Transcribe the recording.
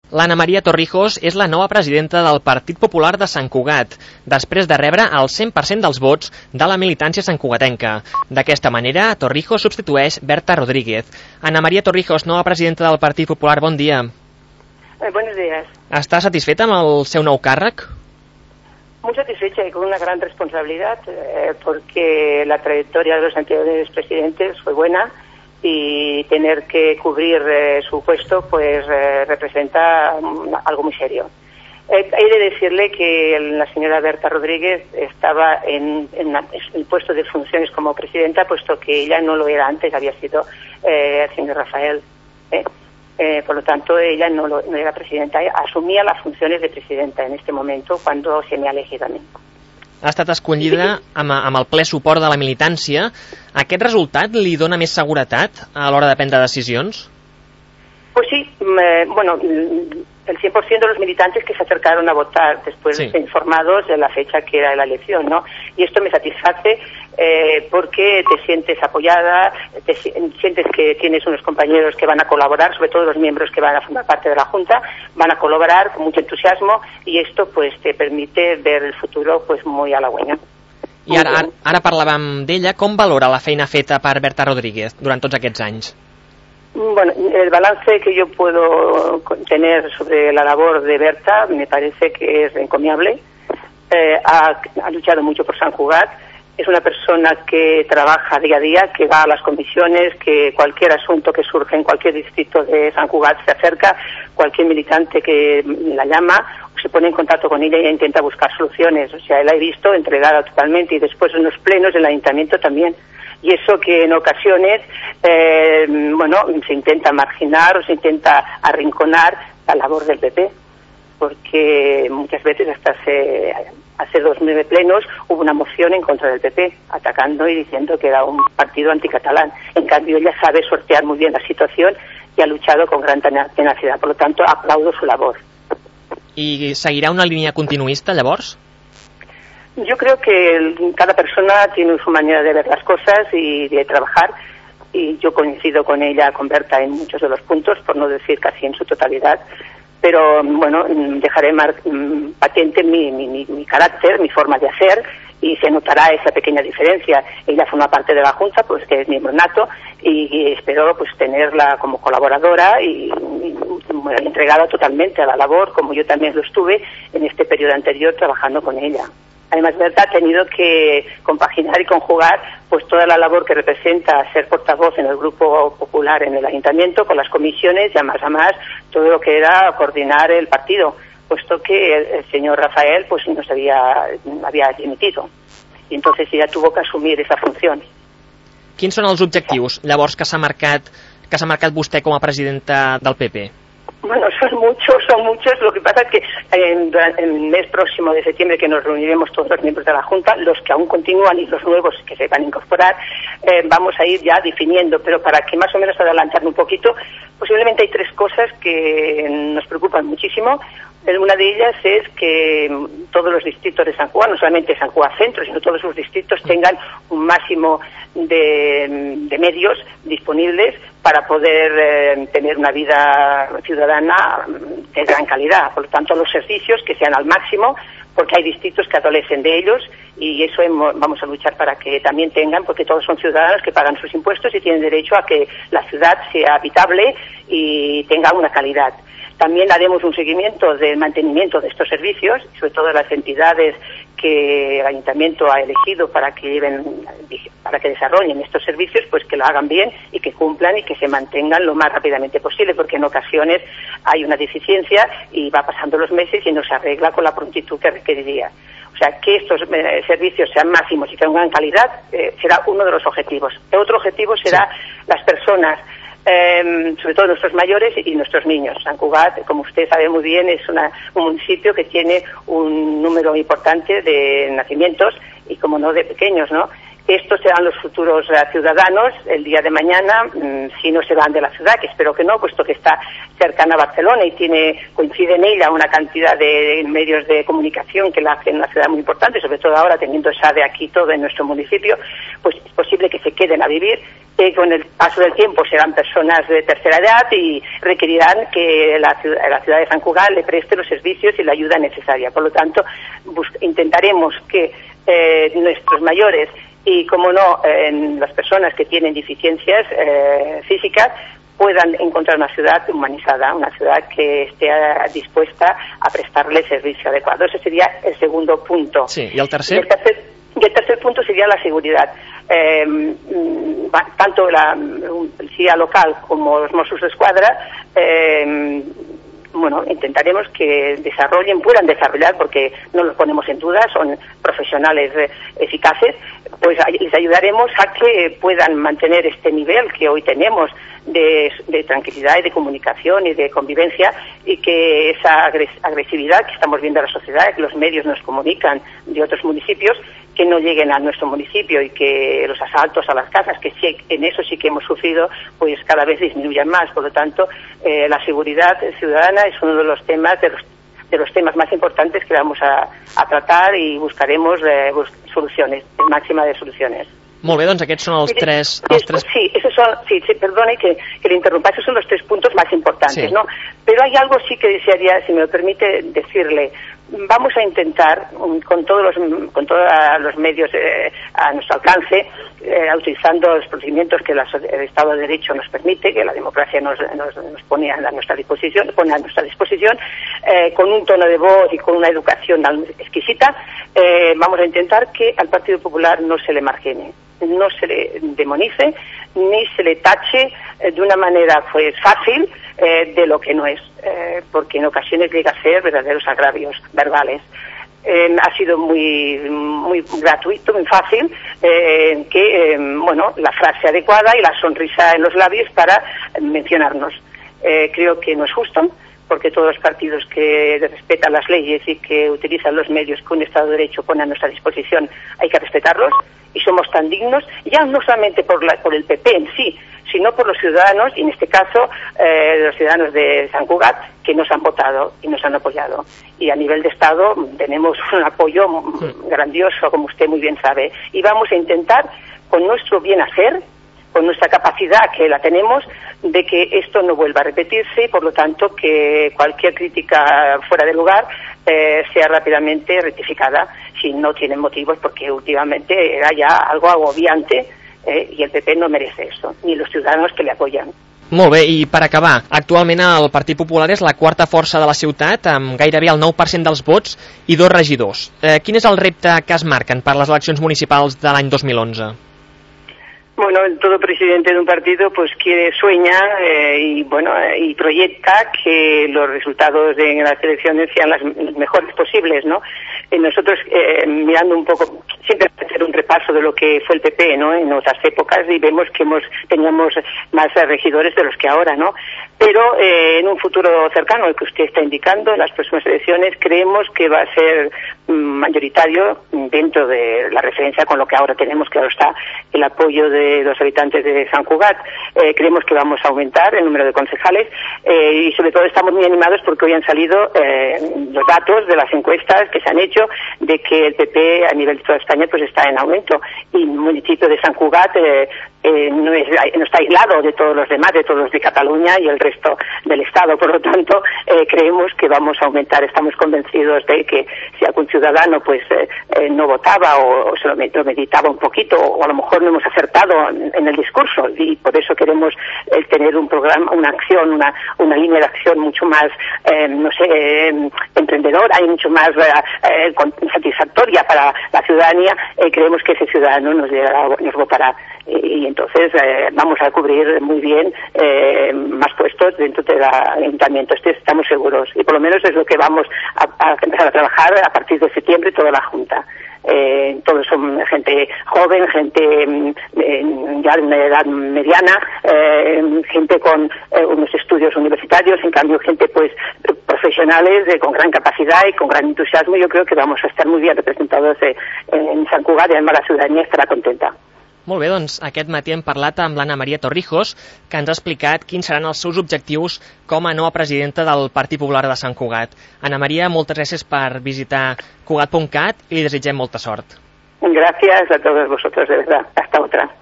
L'Anna Maria Torrijos és la nova presidenta del Partit Popular de Sant Cugat, després de rebre el 100% dels vots de la militància santcugatenca. D'aquesta manera, Torrijos substitueix Berta Rodríguez. Anna Maria Torrijos, nova presidenta del Partit Popular, bon dia. Buenos días. Està satisfeta amb el seu nou càrrec? Muy satisfecha y con una gran responsabilidad, porque la trayectoria de los anteriores presidentes fue buena y tener que cubrir su puesto pues representa algo muy serio. He de decirle que la señora Berta Rodríguez estaba en el puesto de funciones como presidenta, puesto que ella no lo era antes, había sido el señor Rafael. Por lo tanto, ella no era presidenta, asumía las funciones de presidenta en este momento cuando se me ha elegido a mí. Ha estat escollida amb el ple suport de la militància. Aquest resultat li dona més seguretat a l'hora de prendre decisions? Pues sí, bueno, el 100% de los militantes que se acercaron a votar después de ser informados de la fecha que era la elección, ¿no? Y esto me satisface porque te sientes apoyada, sientes que tienes unos compañeros que van a colaborar, sobre todo los miembros que van a formar parte de la Junta, van a colaborar con mucho entusiasmo y esto pues te permite ver el futuro pues muy halagüeño. I ara parlàvem d'ella. Com valora la feina feta per Berta Rodríguez durant tots aquests anys? Bueno, el balance que yo puedo tener sobre la labor de Berta me parece que es encomiable. Ha luchado mucho por Sant Cugat. Es una persona que trabaja día a día, que va a las comisiones, que cualquier asunto que surge en cualquier distrito de Sant Cugat se acerca, cualquier militante que la llama o se pone en contacto con ella e intenta buscar soluciones. O sea, la he visto entregada totalmente y después en los plenos del ayuntamiento también. Y eso que en ocasiones, bueno, se intenta marginar o se intenta arrinconar la labor del PP, porque muchas veces hasta hace 2009 plenos hubo una moción en contra del PP, atacando y diciendo que era un partido anticatalán. En cambio, ella sabe sortear muy bien la situación y ha luchado con gran tenacidad. Por lo tanto, aplaudo su labor. I seguirà una línia continuista, llavors? Yo creo que cada persona tiene su manera de ver las cosas y de trabajar, y yo coincido con ella, con Berta, en muchos de los puntos, por no decir casi en su totalidad, pero bueno, dejaré patente mi carácter, mi forma de hacer, y se notará esa pequeña diferencia. Ella forma parte de la Junta, pues que es miembro nato, y espero pues tenerla como colaboradora y entregada totalmente a la labor, como yo también lo estuve en este periodo anterior trabajando con ella. Además, Berta ha tenido que compaginar y conjugar pues toda la labor que representa ser portavoz en el Grupo Popular en el Ayuntamiento con las comisiones y a más todo lo que era coordinar el partido, puesto que el señor Rafael pues no se había dimitido y entonces ella tuvo que asumir esa función. Quins són els objectius, llavors, que s'ha marcat vostè com a presidenta del PP? Bueno, son muchos. Lo que pasa es que en el mes próximo de septiembre, que nos reuniremos todos los miembros de la Junta, los que aún continúan y los nuevos que se van a incorporar, vamos a ir ya definiendo, pero para que más o menos adelantarme un poquito, posiblemente hay 3 cosas que nos preocupan muchísimo. Una de ellas es que todos los distritos de Sant Cugat, no solamente Sant Cugat Centro, sino todos sus distritos tengan un máximo de medios disponibles para poder tener una vida ciudadana de gran calidad. Por lo tanto, los servicios que sean al máximo, porque hay distritos que adolecen de ellos y eso vamos a luchar para que también tengan, porque todos son ciudadanos que pagan sus impuestos y tienen derecho a que la ciudad sea habitable y tenga una calidad. También haremos un seguimiento del mantenimiento de estos servicios, sobre todo las entidades que el Ayuntamiento ha elegido para que desarrollen estos servicios, pues que lo hagan bien y que cumplan y que se mantengan lo más rápidamente posible, porque en ocasiones hay una deficiencia y va pasando los meses y no se arregla con la prontitud que requeriría. O sea, que estos servicios sean máximos y tengan calidad será uno de los objetivos. El otro objetivo será las personas, sobre todo nuestros mayores y nuestros niños. Sant Cugat, como usted sabe muy bien, es un municipio que tiene un número importante de nacimientos y, como no, de pequeños, ¿no? Estos serán los futuros ciudadanos el día de mañana, si no se van de la ciudad, que espero que no, puesto que está cercana a Barcelona y coincide en ella una cantidad de medios de comunicación que la hacen una ciudad muy importante, sobre todo ahora teniendo SADE aquí todo en nuestro municipio, pues es posible que se queden a vivir. Con el paso del tiempo serán personas de tercera edad y requerirán que la ciudad de Sant Cugat le preste los servicios y la ayuda necesaria. Por lo tanto, intentaremos que nuestros mayores y, como no, las personas que tienen deficiencias físicas puedan encontrar una ciudad humanizada, una ciudad que esté dispuesta a prestarle servicio adecuado. Ese sería el segundo punto. Sí, ¿y el tercer? Y el tercer punto sería la seguridad. Tanto la policía local como los Mossos d'Esquadra, intentaremos que puedan desarrollar, porque no los ponemos en duda, son profesionales eficaces, pues les ayudaremos a que puedan mantener este nivel que hoy tenemos de tranquilidad y de comunicación y de convivencia, y que esa agresividad que estamos viendo en la sociedad, que los medios nos comunican de otros municipios, que no lleguen a nuestro municipio, y que los asaltos a las casas, que sí, en eso sí que hemos sufrido, pues cada vez disminuyan más. Por lo tanto, la seguridad ciudadana es uno de los temas de los temas más importantes que vamos a tratar, y buscaremos soluciones, máxima de soluciones. Molt bé, doncs aquests són els tres... Sí, perdone que le interrumpa, esos son los 3 puntos más importantes, sí. ¿no? Pero hay algo sí que desearía, si me lo permite decirle. Vamos a intentar, con todos los medios a nuestro alcance, utilizando los procedimientos que el Estado de Derecho nos permite, que la democracia nos pone a nuestra disposición, con un tono de voz y con una educación exquisita, vamos a intentar que al Partido Popular no se le margine, no se le demonice, ni se le tache de una manera fácil de lo que no es, porque en ocasiones llega a ser verdaderos agravios verbales. Ha sido muy gratuito, muy fácil, la frase adecuada y la sonrisa en los labios para mencionarnos. Creo que no es justo, porque todos los partidos que respetan las leyes y que utilizan los medios que un Estado de Derecho pone a nuestra disposición, hay que respetarlos, y somos tan dignos, ya no solamente por el PP en sí, sino por los ciudadanos, y en este caso los ciudadanos de Sant Cugat, que nos han votado y nos han apoyado. Y a nivel de Estado tenemos un apoyo grandioso, como usted muy bien sabe, y vamos a intentar, con nuestro bien hacer, con nuestra capacidad que la tenemos, de que esto no vuelva a repetirse, y por lo tanto que cualquier crítica fuera de lugar sea rápidamente rectificada, si no tienen motivos, porque últimamente era ya algo agobiante, y el PP no merece eso, ni los ciudadanos que le apoyan. Molt bé, i per acabar, actualment el Partit Popular és la quarta força de la ciutat, amb gairebé el 9% dels vots i 2 regidors. Quin és el repte que es marquen per les eleccions municipals de l'any 2011? Bueno, todo presidente de un partido pues sueña y proyecta que los resultados de las elecciones sean los mejores posibles, ¿no? Nosotros, mirando un poco, siempre hacer un repaso de lo que fue el PP, ¿no?, en otras épocas, y vemos que teníamos más regidores de los que ahora, ¿no? Pero en un futuro cercano, el que usted está indicando, en las próximas elecciones, creemos que va a ser mayoritario, dentro de la referencia con lo que ahora tenemos, que ahora está el apoyo de los habitantes de Sant Cugat. Creemos que vamos a aumentar el número de concejales, y sobre todo estamos muy animados porque hoy han salido los datos de las encuestas que se han hecho de que el PP a nivel de toda España pues está en aumento, y el municipio de Sant Cugat no está aislado de todos los demás, de todos los de Cataluña y el resto del Estado. Por lo tanto, creemos que vamos a aumentar. Estamos convencidos de que si algún ciudadano pues no votaba o se lo meditaba un poquito, o a lo mejor no hemos acertado en el discurso, y por eso queremos tener un programa, una acción, una línea de acción mucho más emprendedora y mucho más satisfactoria para la ciudadanía. Creemos que ese ciudadano nos votará, y entonces vamos a cubrir muy bien más puestos dentro del ayuntamiento. Estamos seguros, y por lo menos es lo que vamos a empezar a trabajar a partir de septiembre, toda la Junta. Todos son gente joven, gente ya de una edad mediana, gente con unos estudios universitarios, en cambio gente pues profesionales con gran capacidad y con gran entusiasmo. Yo creo que vamos a estar muy bien representados en Sant Cugat, i además la ciutadania estarà contenta. Molt bé, doncs aquest matí hem parlat amb l'Anna Maria Torrijos, que ens ha explicat quins seran els seus objectius com a nova presidenta del Partit Popular de Sant Cugat. Anna Maria, moltes gràcies per visitar Cugat.cat i li desitgem molta sort. Gracias a todos vosotros, de verdad. Hasta otra.